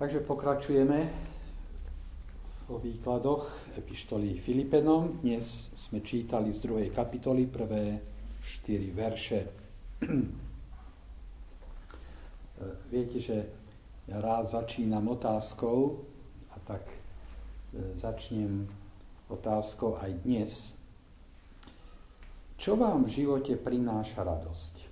Takže pokračujeme vo výkladoch epištoly Filipenom. Dnes sme čítali z 2. kapitoly prvé 4 verše. Viete, že ja rád začínam otázkou a tak začnem otázkou aj dnes. Čo vám v živote prináša radosť?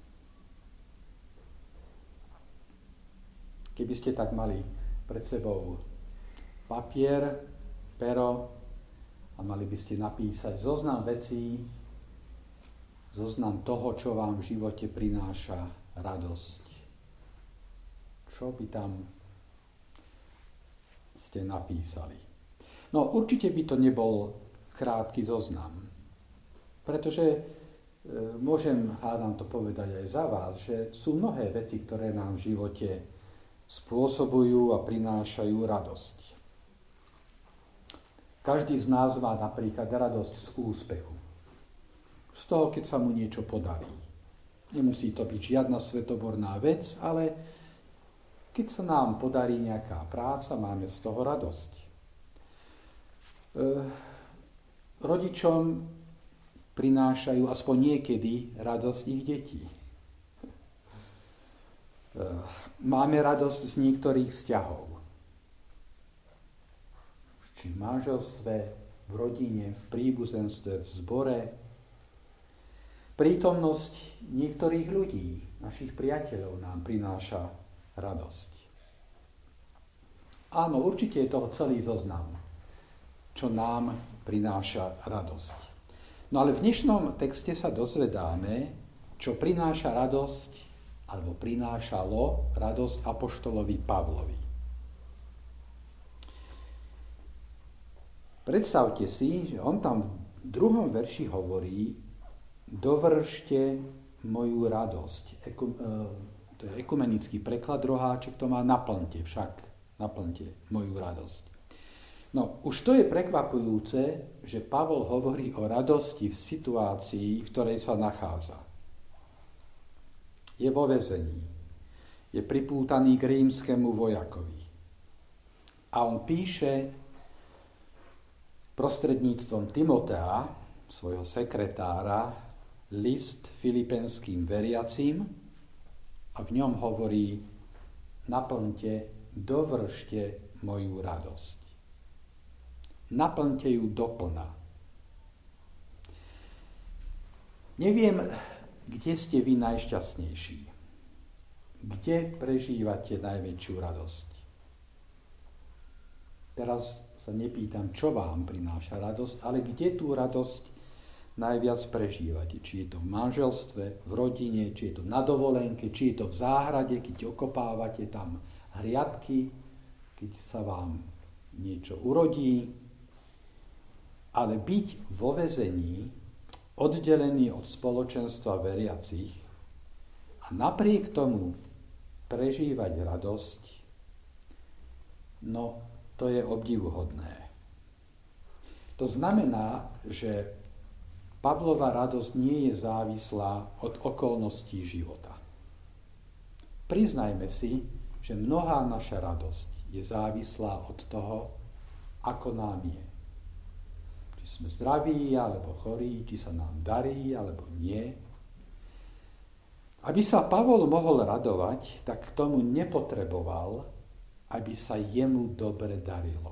Keby ste tak mali pred sebou papier, pero a mali by ste napísať zoznam vecí, zoznam toho, čo vám v živote prináša radosť. Čo by tam ste napísali? No určite by to nebol krátky zoznam, pretože môžem, hádam to povedať aj za vás, že sú mnohé veci, ktoré nám v živote spôsobujú a prinášajú radosť. Každý z nás má napríklad radosť z úspechu. Z toho, keď sa mu niečo podarí. Nemusí to byť žiadna svetoborná vec, ale keď sa nám podarí nejaká práca, máme z toho radosť. Rodičom prinášajú aspoň niekedy radosť ich detí. Máme radosť z niektorých vzťahov. Či v manželstve, v rodine, v príbuzenstve, v zbore. Prítomnosť niektorých ľudí, našich priateľov nám prináša radosť. Áno, určite je toho celý zoznam, čo nám prináša radosť. No ale v dnešnom texte sa dozvedáme, čo prináša radosť alebo prinášalo radosť apoštolovi Pavlovi. Predstavte si, že on tam v 2. verši hovorí: dovršte moju radosť. To je ekumenický preklad, roháček to má: naplňte moju radosť. No, už to je prekvapujúce, že Pavol hovorí o radosti v situácii, v ktorej sa nachádza. Je vo väzení. Je pripútaný k rímskemu vojakovi. A on píše prostredníctvom Timotea, svojho sekretára, list filipenským veriacím a v ňom hovorí: naplňte, dovršte moju radosť. Naplňte ju doplna. Neviem, kde ste vy najšťastnejší? Kde prežívate najväčšiu radosť? Teraz sa nepýtam, čo vám prináša radosť, ale kde tú radosť najviac prežívate? Či je to v manželstve, v rodine, či je to na dovolenke, či je to v záhrade, keď okopávate tam hriadky, keď sa vám niečo urodí. Ale byť vo väzení, oddelený od spoločenstva veriacich a napriek tomu prežívať radosť, no to je obdivuhodné. To znamená, že Pavlova radosť nie je závislá od okolností života. Priznajme si, že mnohá naša radosť je závislá od toho, ako nám je. Či sme zdraví, alebo chorí, či sa nám darí, alebo nie. Aby sa Pavol mohol radovať, tak k tomu nepotreboval, aby sa jemu dobre darilo.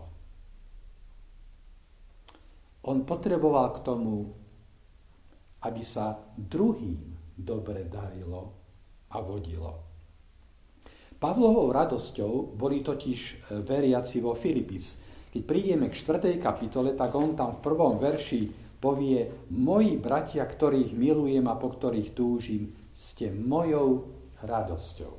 On potreboval k tomu, aby sa druhým dobre darilo a vodilo. Pavlovou radosťou boli totiž veriaci vo Filipis. Keď prídeme k 4. kapitole, tak on tam v 1. verši povie: moji bratia, ktorých milujem a po ktorých túžim, ste mojou radosťou.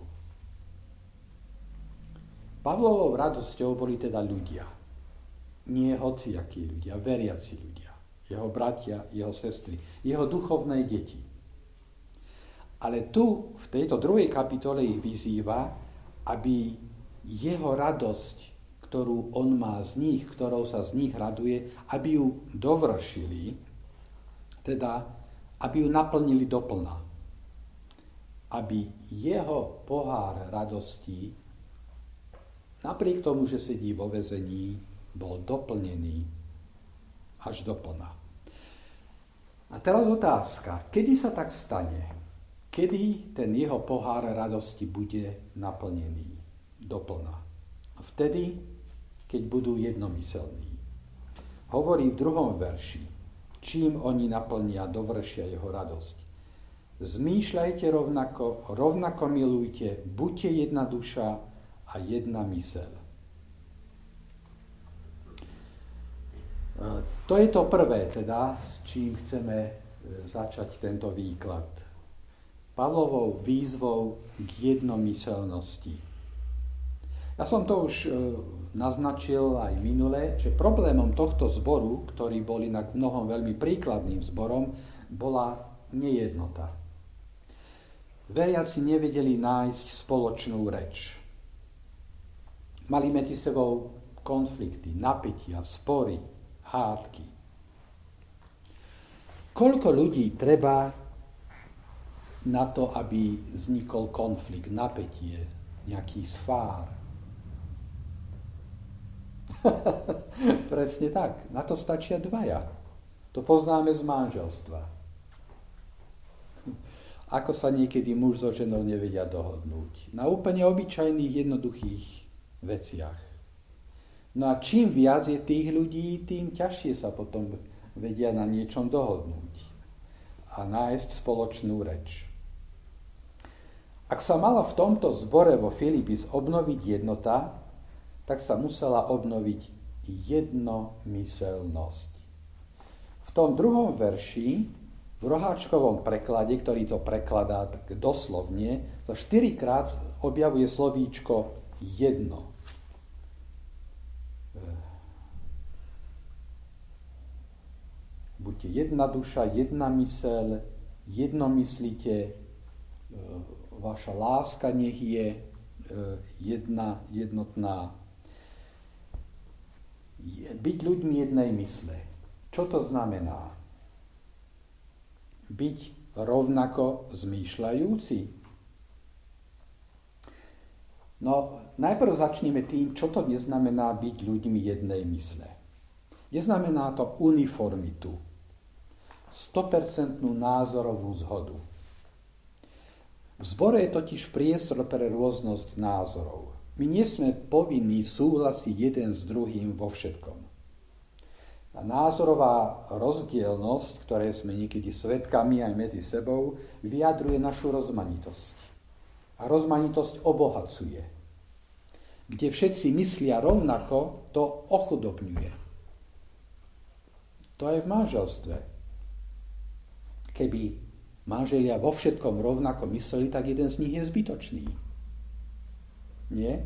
Pavlovou radosťou boli teda ľudia. Nie hociakí ľudia, veriaci ľudia. Jeho bratia, jeho sestry, jeho duchovné deti. Ale tu, v tejto 2. kapitole ich vyzýva, aby jeho radosť, ktorú on má z nich, ktorou sa z nich raduje, aby ju dovršili, teda aby ju naplnili doplna. Aby jeho pohár radosti napriek tomu, že sedí vo väzení, bol doplnený až do plna. A teraz otázka, kedy sa tak stane? Kedy ten jeho pohár radosti bude naplnený do plna? A vtedy, keď budú jednomyselní. Hovorí v 2. verši, čím oni naplnia, dovršia jeho radosť. Zmýšľajte rovnako milujte, buďte jedna duša a jedna myseľ. To je to prvé, teda, s čím chceme začať tento výklad. Pavlovou výzvou k jednomyselnosti. Ja som to už naznačil aj minule, že problémom tohto zboru, ktorý bol inak mnohom veľmi príkladným zborom, bola nejednota. Veriaci nevedeli nájsť spoločnú reč. Mali medzi sebou konflikty, napätia, spory, hádky. Koľko ľudí treba na to, aby vznikol konflikt, napätie, nejaký svár? Presne tak. Na to stačia dvaja. To poznáme z manželstva. Ako sa niekedy muž so ženou nevedia dohodnúť. Na úplne obyčajných, jednoduchých veciach. No a čím viac je tých ľudí, tým ťažšie sa potom vedia na niečom dohodnúť a nájsť spoločnú reč. Ak sa mala v tomto zbore vo Filipis obnoviť jednota, tak sa musela obnoviť jednomyselnosť. V tom 2. verši, v roháčkovom preklade, ktorý to prekladá tak doslovne, to 4-krát objavuje slovíčko jedno. Buďte jedna duša, jedna myseľ, jednomyslíte, vaša láska nech je jednotná. Byť ľuďmi jednej mysle. Čo to znamená? Byť rovnako zmýšľajúci? No, najprv začneme tým, čo to neznamená byť ľuďmi jednej mysle. Neznamená to uniformitu, 100% názorovú zhodu. V zbore je totiž priestor pre rôznosť názorov. My nie sme povinní súhlasiť jeden s druhým vo všetkom. A názorová rozdielnosť, ktoré sme niekedy svedkami aj medzi sebou, vyjadruje našu rozmanitosť. A rozmanitosť obohacuje. Kde všetci myslia rovnako, to ochudobňuje. To je v manželstve. Keby manželia vo všetkom rovnako mysleli, tak jeden z nich je zbytočný. Nie?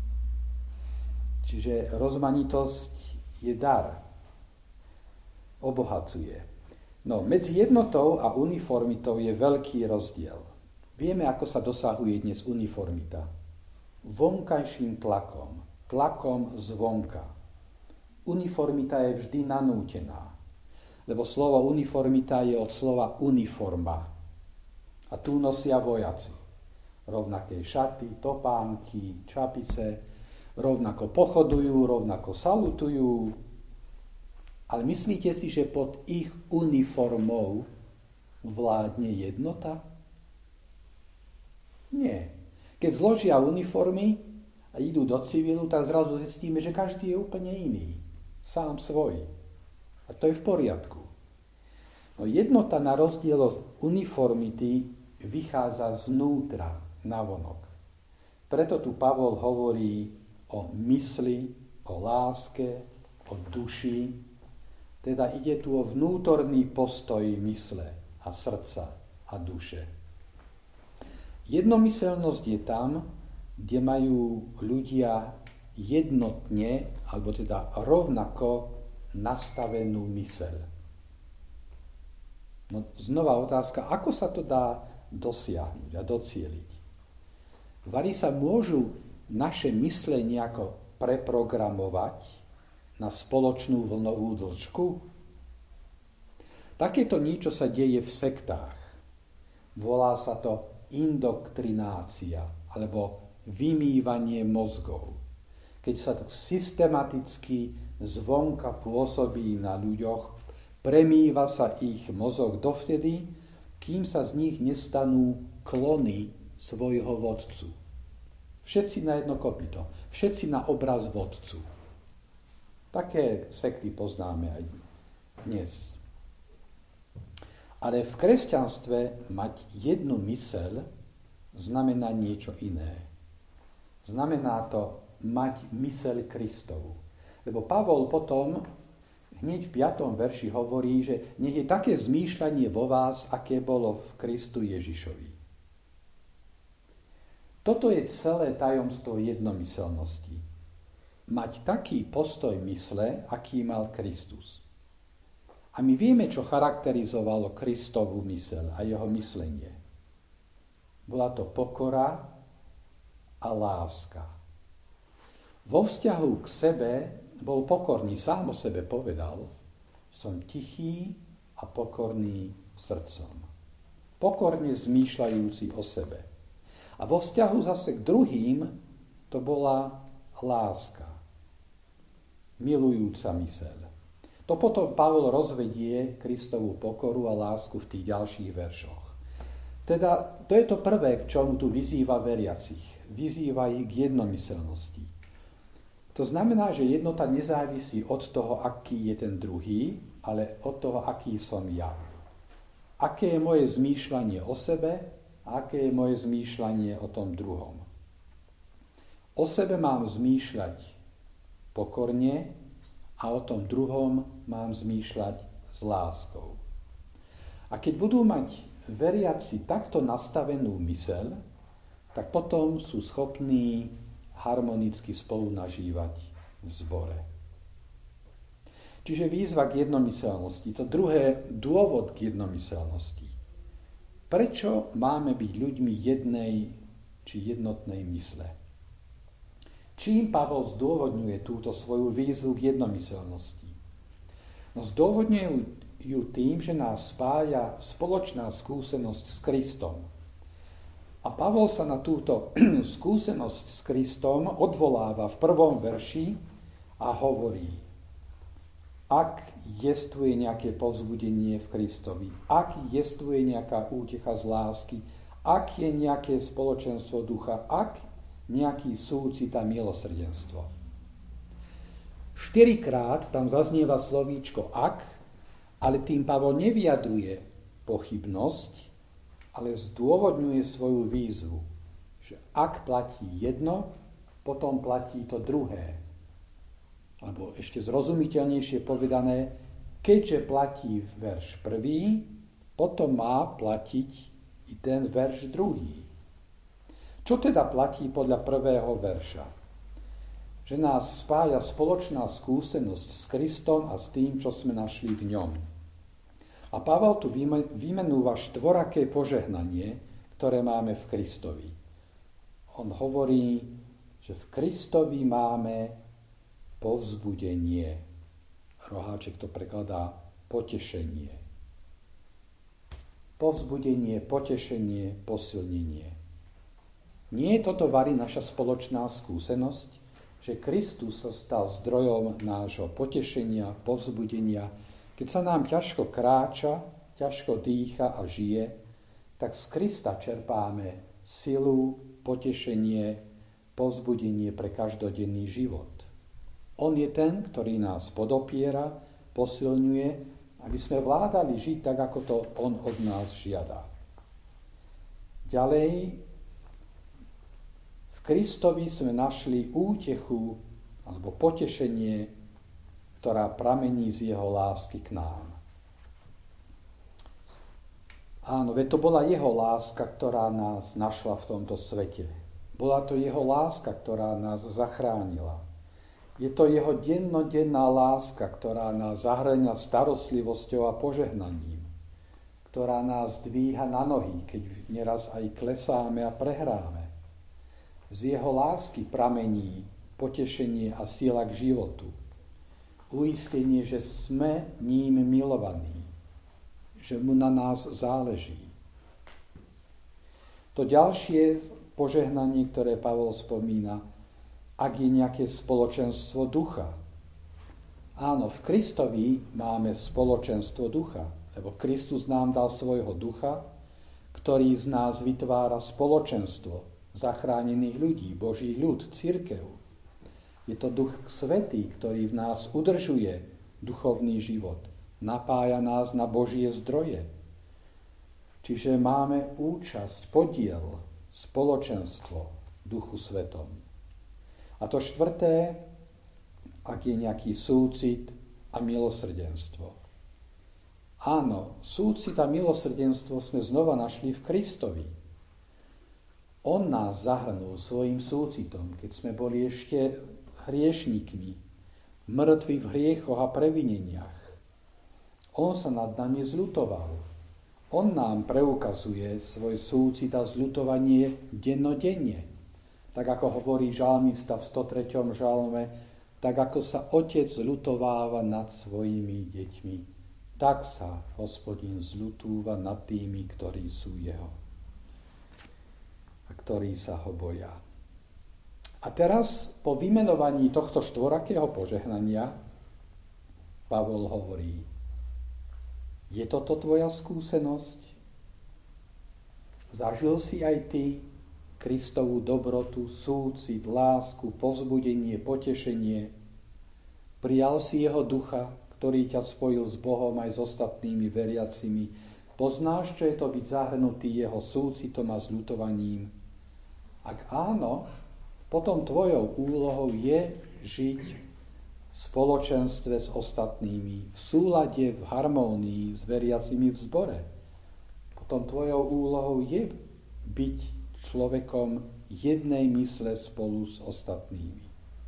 Čiže rozmanitosť je dar. Obohacuje. No, medzi jednotou a uniformitou je veľký rozdiel. Vieme, ako sa dosahuje dnes uniformita. Vonkajším tlakom. Tlakom zvonka. Uniformita je vždy nanútená. Lebo slovo uniformita je od slova uniforma. A tu nosia vojaci. Rovnaké šaty, topánky, čapice, rovnako pochodujú, rovnako salutujú. Ale myslíte si, že pod ich uniformou vládne jednota? Nie. Keď zložia uniformy a idú do civilu, tak zrazu zistíme, že každý je úplne iný. Sám svoj. A to je v poriadku. No jednota na rozdiel od uniformity vychádza znútra navonok. Preto tu Pavol hovorí o mysli, o láske, o duši. Teda ide tu o vnútorný postoj mysle a srdca a duše. Jednomyselnosť je tam, kde majú ľudia jednotne, alebo teda rovnako nastavenú myseľ. No, znova otázka, ako sa to dá dosiahnuť a docieliť? Vari sa môžu naše mysle nejako preprogramovať na spoločnú vlnovú dĺžku? Takéto niečo sa deje v sektách. Volá sa to indoktrinácia alebo vymývanie mozgov. keď sa to systematicky zvonka pôsobí na ľuďoch, premýva sa ich mozog dovtedy, kým sa z nich nestanú klony svojho vodcu. Všetci na jedno kopyto, všetci na obraz vodcu. Také sekty poznáme aj dnes. Ale v kresťanstve mať jednu myseľ znamená niečo iné. Znamená to mať myseľ Kristovu. Lebo Pavol potom hneď v 5. verši hovorí, že nech je také zmýšľanie vo vás, aké bolo v Kristu Ježišovi. Toto je celé tajomstvo jednomyselnosti. Mať taký postoj mysle, aký mal Kristus. A my vieme, čo charakterizovalo Kristovú myseľ a jeho myslenie. Bola to pokora a láska. Vo vzťahu k sebe bol pokorný, sám o sebe povedal, som tichý a pokorný srdcom. Pokorne zmýšľajúci o sebe. A vo vzťahu zase k druhým to bola láska. Milujúca myseľ. To potom Pavol rozvedie Kristovú pokoru a lásku v tých ďalších veršoch. Teda to je to prvé, k čomu tu vyzýva veriacich. Vyzýva ich k jednomyselnosti. To znamená, že jednota nezávisí od toho, aký je ten druhý, ale od toho, aký som ja. Aké je moje zmýšľanie o sebe a aké je moje zmýšľanie o tom druhom. O sebe mám zmýšľať pokorne a o tom druhom mám zmýšľať s láskou. A keď budú mať veriaci takto nastavenú myseľ, tak potom sú schopní harmonicky spolu nažívať v zbore. Čiže výzva k jednomyselnosti. To druhé, dôvod k jednomyselnosti. Prečo máme byť ľuďmi jednej či jednotnej mysle? Čím Pavol zdôvodňuje túto svoju výzvu k jednomyselnosti? No zdôvodňuje ju tým, že nás spája spoločná skúsenosť s Kristom. A Pavol sa na túto skúsenosť s Kristom odvoláva v 1. verši a hovorí: ak jestvuje nejaké povzbudenie v Kristovi, ak jestvuje nejaká útecha z lásky, ak je nejaké spoločenstvo ducha, ak nejaký súcit a milosrdenstvo. 4-krát tam zaznieva slovíčko ak, ale tým Pavol nevyjadruje pochybnosť, ale zdôvodňuje svoju výzvu, že ak platí jedno, potom platí to druhé. Alebo ešte zrozumiteľnejšie povedané, keďže platí verš 1, potom má platiť i ten verš 2. Čo teda platí podľa 1. verša? Že nás spája spoločná skúsenosť s Kristom a s tým, čo sme našli v ňom. A Pavel tu vymenúva štvoraké požehnanie, ktoré máme v Kristovi. On hovorí, že v Kristovi máme povzbudenie. Roháček to prekladá potešenie. Povzbudenie, potešenie, posilnenie. Nie je toto vari naša spoločná skúsenosť, že Kristus sa stal zdrojom nášho potešenia, povzbudenia. Keď sa nám ťažko kráča, ťažko dýcha a žije, tak z Krista čerpáme silu, potešenie, povzbudenie pre každodenný život. On je ten, ktorý nás podopiera, posilňuje, aby sme vládali žiť tak, ako to on od nás žiada. Ďalej, v Kristovi sme našli útechu alebo potešenie, ktorá pramení z jeho lásky k nám. Áno, veď to bola jeho láska, ktorá nás našla v tomto svete. Bola to jeho láska, ktorá nás zachránila. Je to jeho dennodenná láska, ktorá nás zahŕňa starostlivosťou a požehnaním, ktorá nás dvíha na nohy, keď neraz aj klesáme a prehráme. Z jeho lásky pramení potešenie a sila k životu. Uistenie, že sme ním milovaní, že mu na nás záleží. To ďalšie požehnanie, ktoré Pavol spomína, ak je nejaké spoločenstvo ducha. Áno, v Kristovi máme spoločenstvo ducha, lebo Kristus nám dal svojho ducha, ktorý z nás vytvára spoločenstvo zachránených ľudí, Boží ľud, cirkev. Je to Duch Svätý, ktorý v nás udržuje duchovný život, napája nás na Božie zdroje. Čiže máme účasť, podiel, spoločenstvo v Duchu Svetom. A to štvrté, ak je nejaký súcit a milosrdenstvo. Áno, súcit a milosrdenstvo sme znova našli v Kristovi. On nás zahrnul svojim súcitom, keď sme boli ešte hriešnikmi, mŕtvi v hriechoch a previneniach. On sa nad nami zľutoval. On nám preukazuje svoj súcit a zľutovanie dennodenne. Tak ako hovorí žalmista v 103. žalme, tak ako sa otec zľutováva nad svojimi deťmi, tak sa Hospodin zľutúva nad tými, ktorí sú jeho a ktorí sa ho boja. A teraz po vymenovaní tohto štvorakého požehnania Pavol hovorí: je toto tvoja skúsenosť? Zažil si aj ty Kristovú dobrotu, súcit, lásku, povzbudenie, potešenie? Prijal si jeho ducha, ktorý ťa spojil s Bohom aj s ostatnými veriacimi? Poznáš, čo je to byť zahrnutý jeho súcitom a zľutovaním? Ak áno, potom tvojou úlohou je žiť v spoločenstve s ostatnými, v súlade, v harmónii s veriacimi v zbore. Potom tvojou úlohou je byť človekom jednej mysle spolu s ostatnými.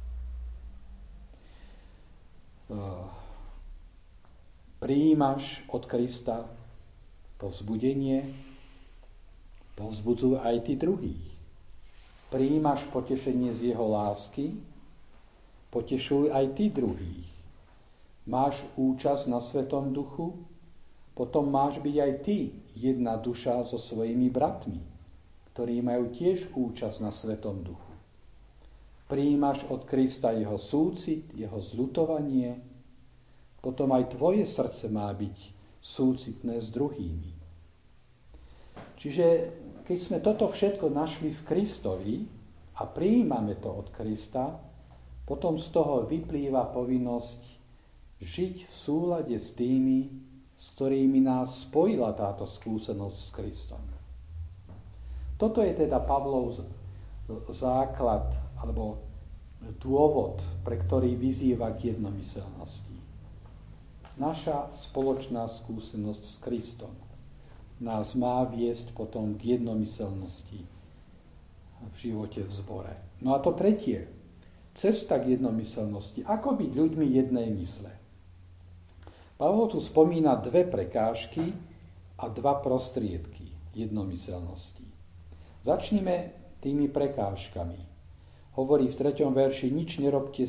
Prijímaš od Krista povzbudenie, povzbudzuj aj ty druhých. Prijímaš potešenie z jeho lásky, potešuj aj ty druhých. Máš účasť na Svetom Duchu, potom máš byť aj ty jedna duša so svojimi bratmi, ktorí majú tiež účasť na Svetom Duchu. Prijímaš od Krista jeho súcit, jeho zľutovanie, potom aj tvoje srdce má byť súcitné s druhými. Čiže keď sme toto všetko našli v Kristovi a prijímame to od Krista, potom z toho vyplýva povinnosť žiť v súlade s tými, s ktorými nás spojila táto skúsenosť s Kristom. Toto je teda Pavlov základ, alebo dôvod, pre ktorý vyzýva k jednomyselnosti. Naša spoločná skúsenosť s Kristom nás má viesť potom k jednomyselnosti v živote v zbore. No a to tretie, cesta k jednomyselnosti. Ako byť ľuďmi jednej mysle? Pavol tu spomína dve prekážky a dva prostriedky jednomyselnosti. Začnime tými prekážkami. Hovorí v 3. verši: nič nerobte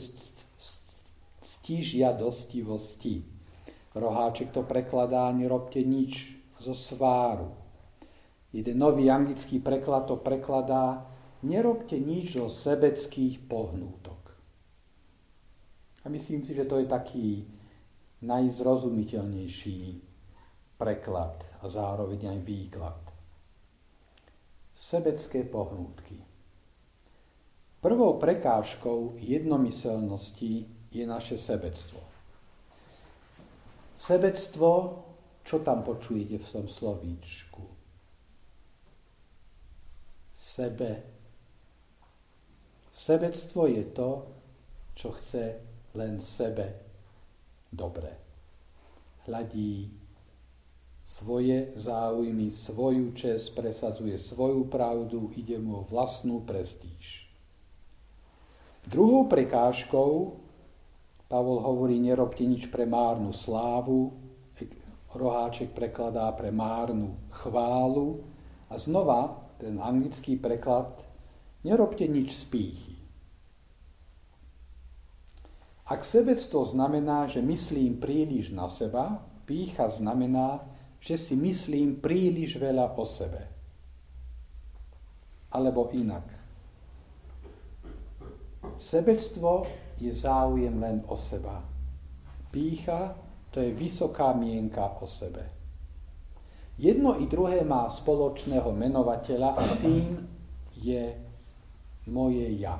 stižiadostivosti. Roháček to prekladá: nerobte nič zo sváru. Jeden nový anglický preklad to prekladá: nerobte nič zo sebeckých pohnútok. A myslím si, že to je taký najzrozumiteľnejší preklad a zároveň aj výklad. Sebecké pohnútky. Prvou prekážkou jednomyselnosti je naše sebectvo. Sebectvo, čo tam počujete v tom slovíčku? Sebectvo je to, čo chce len sebe dobre. Hľadí svoje záujmy, svoju česť, presadzuje svoju pravdu, ide mu o vlastnú prestíž. Druhou prekážkou Pavol hovorí: nerobte nič pre márnu slávu, Roháček prekladá pre márnu chválu a znova ten anglický preklad: nerobte nič z pýchy. Ak sebectvo znamená, že myslím príliš na seba, pýcha znamená, že si myslím príliš veľa o sebe. Alebo inak. Sebectvo je záujem len o seba. Pýcha to je vysoká mienka o sebe. Jedno i druhé má spoločného menovateľa a tým je moje ja.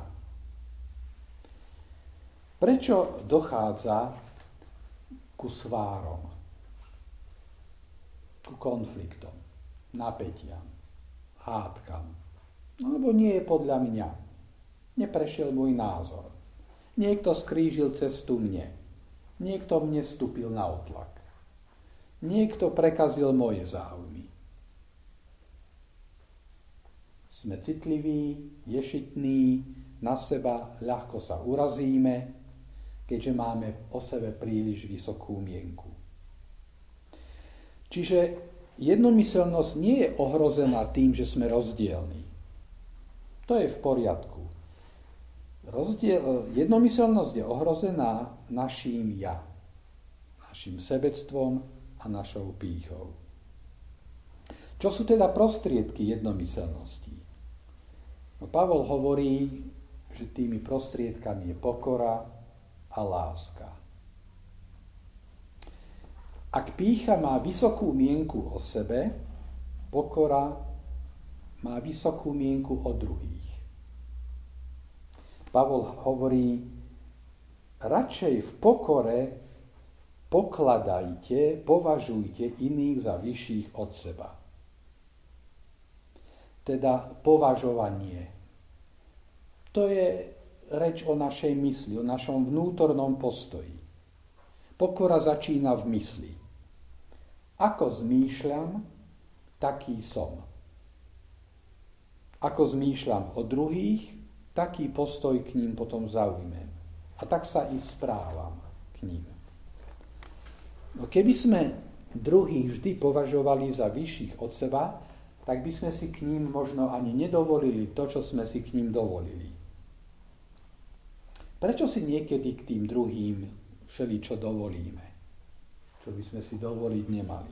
Prečo dochádza ku svárom, ku konfliktom, napätiam, hádkam? No, lebo nie je podľa mňa. Neprešiel môj názor. Niekto skrížil cestu mne. Niekto mne vstúpil na otlak. Niekto prekazil moje záujmy. Sme citliví, ješitní, na seba ľahko sa urazíme, keďže máme o sebe príliš vysokú mienku. Čiže jednomyseľnosť nie je ohrozená tým, že sme rozdielní. To je v poriadku. Jednomyseľnosť je ohrozená naším ja, našim sebectvom a našou pýchou. Čo sú teda prostriedky jednomyseľnosti? No, Pavol hovorí, že tými prostriedkami je pokora a láska. Ak pýcha má vysokú mienku o sebe, pokora má vysokú mienku o druhých. Pavol hovorí, radšej v pokore pokladajte, považujte iných za vyšších od seba. Teda považovanie. To je reč o našej mysli, o našom vnútornom postoji. Pokora začína v mysli. Ako zmýšľam, taký som. Ako zmýšľam o druhých, taký postoj k ním potom zaujmem. A tak sa i správam k ním. No keby sme druhých vždy považovali za vyšších od seba, tak by sme si k ním možno ani nedovolili to, čo sme si k ním dovolili. Prečo si niekedy k tým druhým všeličo dovolíme, čo by sme si dovoliť nemali?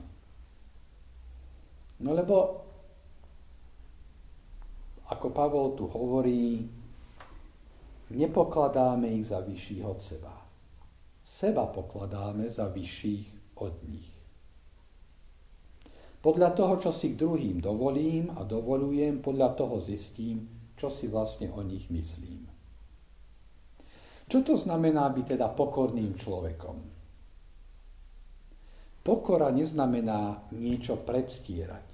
No lebo, ako Pavol tu hovorí, nepokladáme ich za vyšších od seba. Seba pokladáme za vyšších od nich. Podľa toho, čo si k druhým dovolím a dovolujem, podľa toho zistím, čo si vlastne o nich myslím. Čo to znamená byť teda pokorným človekom? Pokora neznamená niečo predstierať.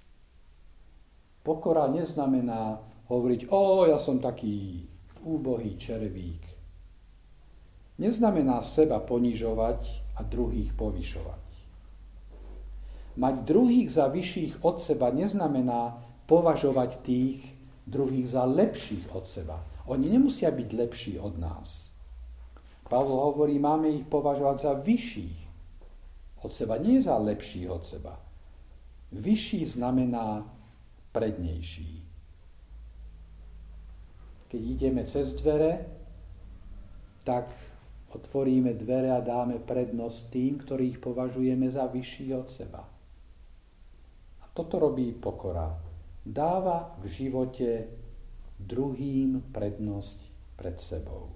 Pokora neznamená hovoriť, ja som taký úbohý červík. Neznamená seba ponižovať a druhých povyšovať. Mať druhých za vyšších od seba neznamená považovať tých druhých za lepších od seba. Oni nemusia byť lepší od nás. Pavol hovorí, máme ich považovať za vyšších od seba, nie za lepších od seba. Vyšší znamená prednejší. Keď ideme cez dvere, tak otvoríme dvere a dáme prednosť tým, ktorých považujeme za vyšší od seba. A toto robí pokora. Dáva v živote druhým prednosť pred sebou.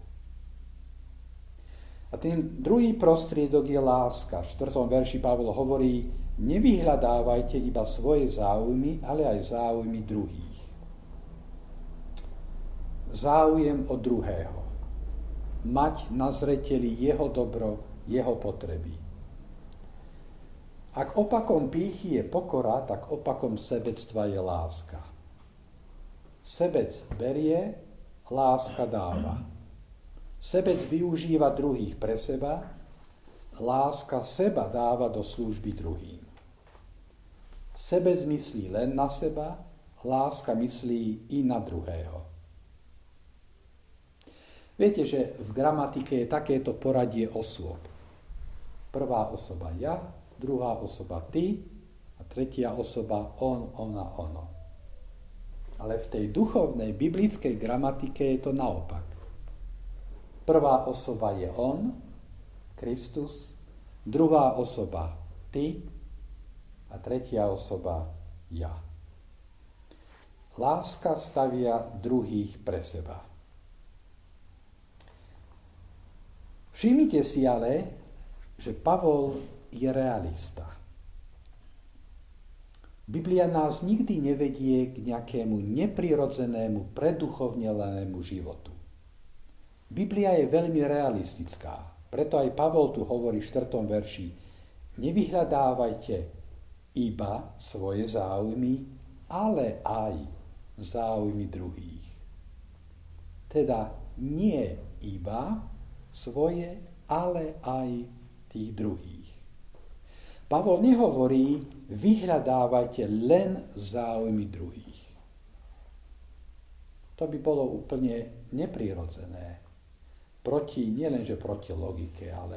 A ten druhý prostriedok je láska. V 4. verši Pavol hovorí, nevyhľadávajte iba svoje záujmy, ale aj záujmy druhých. Záujem o druhého. Mať na zreteli jeho dobro, jeho potreby. Ak opakom pýchy je pokora, tak opakom sebectva je láska. Sebec berie, láska dáva. Sebec využíva druhých pre seba, láska seba dáva do služby druhým. Sebec myslí len na seba, láska myslí i na druhého. Viete, že v gramatike je takéto poradie osôb. Prvá osoba ja, druhá osoba ty a tretia osoba on, ona, ono. Ale v tej duchovnej, biblickej gramatike je to naopak. Prvá osoba je on, Kristus, druhá osoba ty a tretia osoba ja. Láska stavia druhých pre seba. Všimnite si ale, že Pavol je realista. Biblia nás nikdy nevedie k nejakému neprirodzenému, preduchovnelému životu. Biblia je veľmi realistická. Preto aj Pavol tu hovorí v 4. verši: nevyhľadávajte iba svoje záujmy, ale aj záujmy druhých. Teda nie iba svoje, ale aj tých druhých. Pavol nehovorí, vyhľadávajte len záujmy druhých. To by bolo úplne neprirodzené. Nielenže proti logike, ale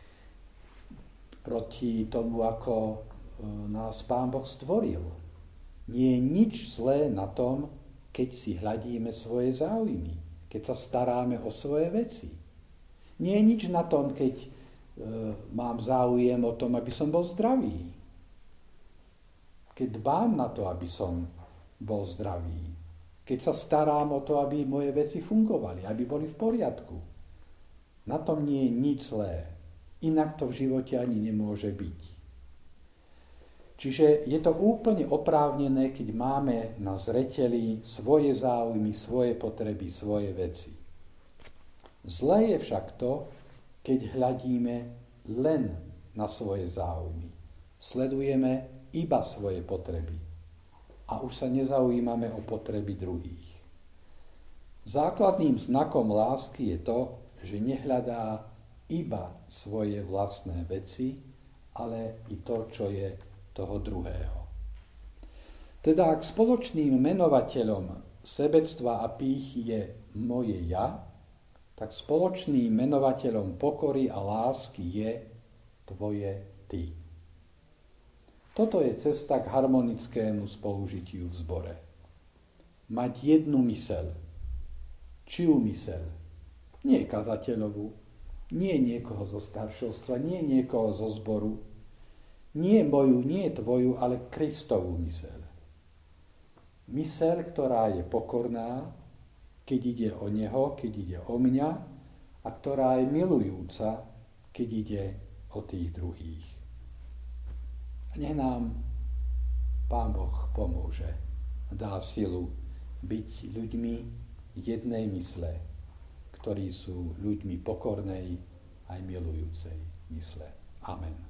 proti tomu, ako nás Pán Boh stvoril. Nie je nič zlé na tom, keď si hľadíme svoje záujmy, keď sa staráme o svoje veci. Nie je nič na tom, keď mám záujem o tom, aby som bol zdravý. Keď dbám na to, aby som bol zdravý. Keď sa starám o to, aby moje veci fungovali, aby boli v poriadku. Na tom nie je nič zlé. Inak to v živote ani nemôže byť. Čiže je to úplne oprávnené, keď máme na zreteli svoje záujmy, svoje potreby, svoje veci. Zlé je však to, keď hľadíme len na svoje záujmy. Sledujeme iba svoje potreby a už sa nezaujímame o potreby druhých. Základným znakom lásky je to, že nehľadá iba svoje vlastné veci, ale i to, čo je toho druhého. Teda ak spoločným menovateľom sebectva a pýchy je moje ja, tak spoločným menovateľom pokory a lásky je tvoje ty. Toto je cesta k harmonickému spolužitiu v zbore. Mať jednu myseľ. Čiu myseľ? Nie kazateľovú, nie niekoho zo staršovstva, nie niekoho zo zboru, nie moju, nie tvoju, ale Kristovú myseľ. Myseľ, ktorá je pokorná, keď ide o neho, keď ide o mňa, a ktorá je milujúca, keď ide o tých druhých. A nech nám Pán Boh pomôže, dá silu byť ľuďmi jednej mysle, ktorí sú ľuďmi pokornej aj milujúcej mysle. Amen.